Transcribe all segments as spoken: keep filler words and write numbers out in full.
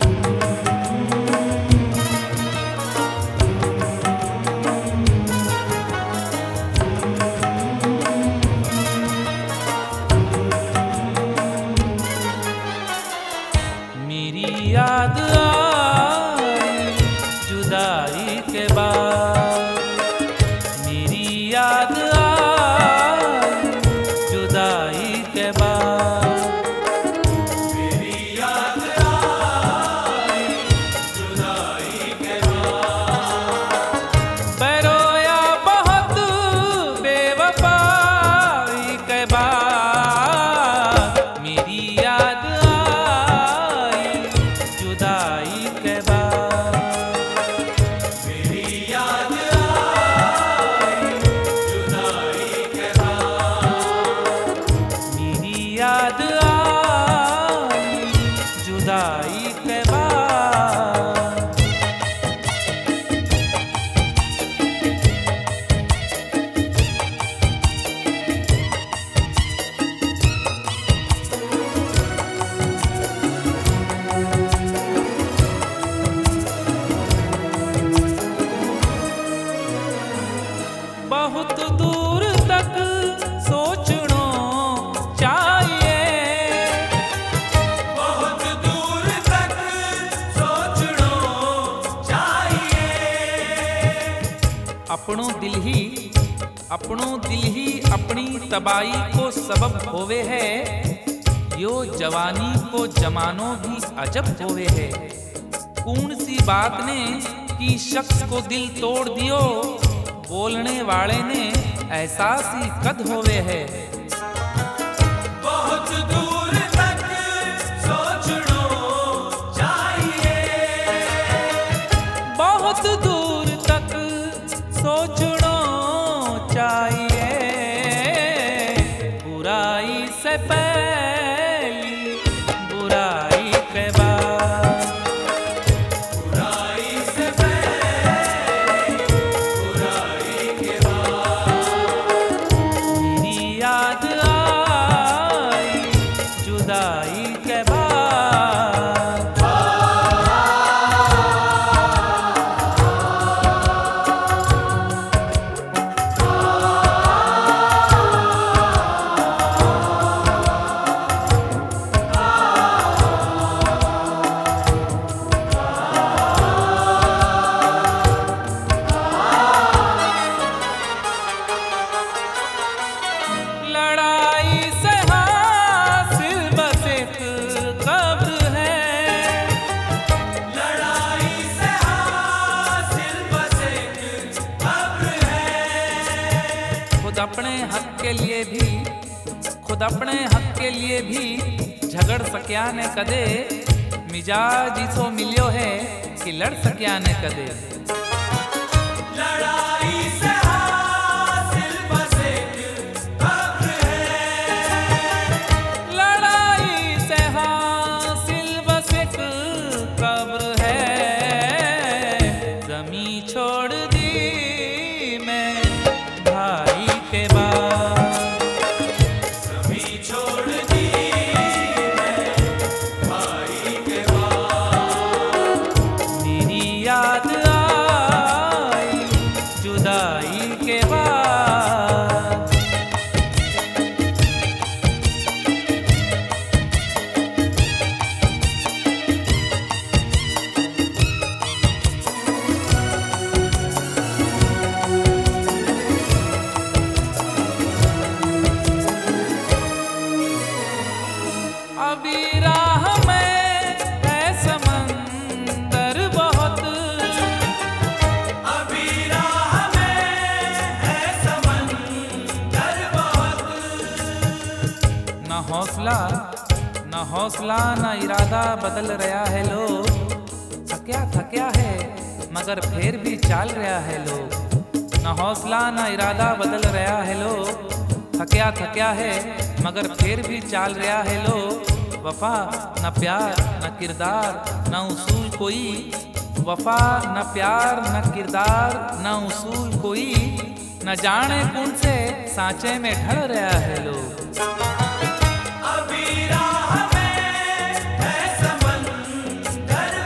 मेरी याद आई जुदाई के बाद, मेरी याद आई जुदाई के बाद, मेरी याद आई जुदाई के बाद। बरोया बहुत बेवफाई के बाद, मेरी याद आई जुदाई के बाद, मेरी याद आई जुदाई के बाद। मेरी याद आई जुदाई के बाद। बहुत दूर तक सोचना चाहिए, बहुत दूर तक सोचना चाहिए। अपनों दिल ही अपनों दिल ही अपनी तबाही को सबब होवे है। यो जवानी को जमानों भी अजब होवे है। कौन सी बात ने कि शख्स को दिल तोड़ दियो, बोलने वाले ने एहसास ही कद होवे है। बहुत दूर तक सोचना चाहिए, बहुत दूर तक सोचना चाहिए। बुराई से पहली बुराई के बाद, बुराई से पहले बुराई के बाद। मेरी याद आई जुदाई के बाद। लड़ाई से हासिल बस एक कब्र है, लड़ाई से हासिल बस एक कब्र है। खुद अपने हक के लिए भी खुद अपने हक के लिए भी झगड़ सक्या ने कदे। मिजाज इसो मिलियो है कि लड़ सक्या ने कदे। लड़ाई से हासिल बस एक कब्र है, लड़ाई से हासिल बस एक कब्र है। जमी छोड़ दी मैं भाई के बाद, जमी छोड़ दी मैं भाई के बाद। मेरी याद आई जुदाई के बाद। अभी राह में है समंदर बहुत, अभी राह में है समंदर बहुत। न हौसला न हौसला न इरादा बदल रहा है लोग। थक्या थक्या है मगर फिर भी चाल रहा है लोग। न हौसला न इरादा बदल रहा है लोग। थक्या थक्या है मगर फिर भी चाल रहा है लोग। वफा न प्यार न किरदार न उसूल कोई, वफा न प्यार न किरदार न उसूल कोई। न जाने कौन से सांचे में ढल रहा है लोग। अभी राह में है समंदर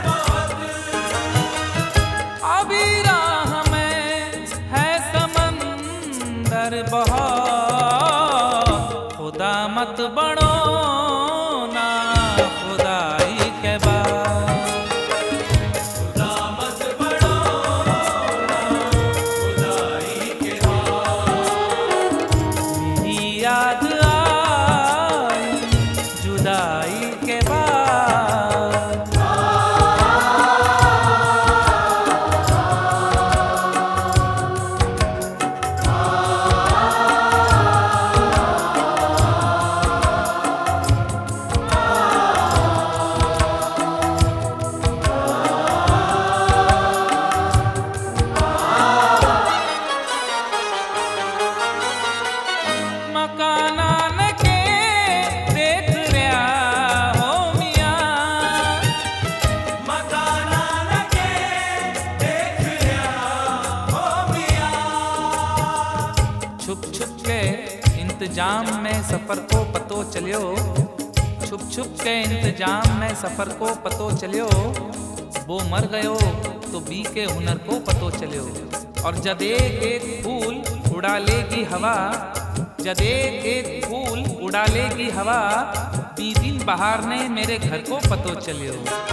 इंतजाम में सफर को पतो चलियो, छुप छुप के इंतजाम में सफर को पतो चलियो, वो मर गयो तो बी के हुनर को पतो चलियो। और जद एक एक फूल उड़ा लेगी हवा, जद एक एक फूल उड़ा लेगी हवा, बी दिन बहार ने मेरे घर को पतो चलियो।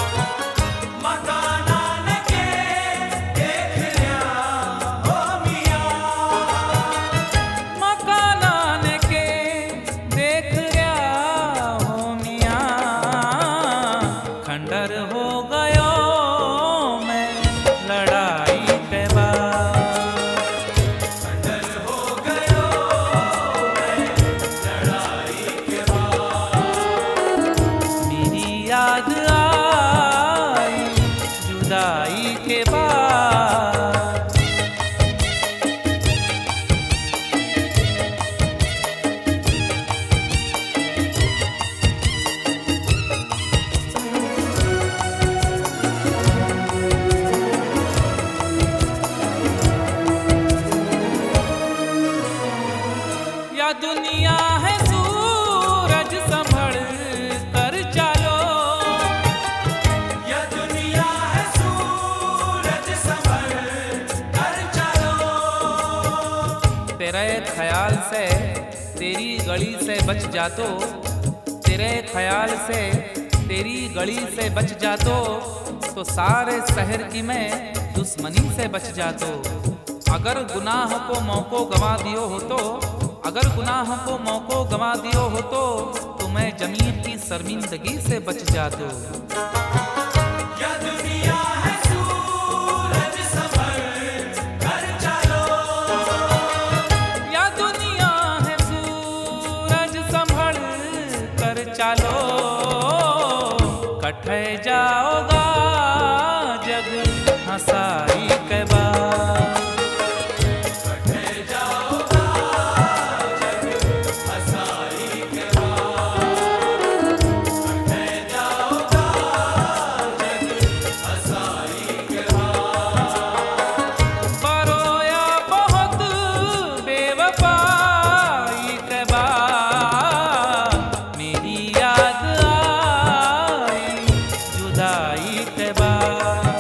मकानान के देख लिया हो मियां, मकानान के देख लिया हो मियां, खंडर हो गयो मैं लड़ाई के बाद, खंडर हो गयो मैं लड़ाई के बाद। मेरी याद आई जुदाई के बाद। या दुनिया है सूरज संभल कर चलो, ये दुनिया है सूरज संभल कर चलो, तेरे ख्याल से तेरी गली से बच जातो, तेरे ख्याल से तेरी गली से बच जातो, तो सारे शहर की मैं दुश्मनी से बच जातो। अगर गुनाह को मौको गंवा दियो हो तो, अगर गुनाह को मौको गंवा दियो हो तो, तो मैं जमीन की शर्मिंदगी से बच जातो। ये दुनिया है सूरज संभल कर चलो, या दुनिया है सूरज संभल कर चलो, कटे जाओगा जग हंसाई के बाद, कटे जाओगा जग हंसाई के बाद, कटे जाओगा जग हंसाई के बाद। बरोया बहुत बेवफाई के बाद, मेरी याद आई जुदाई के बाद।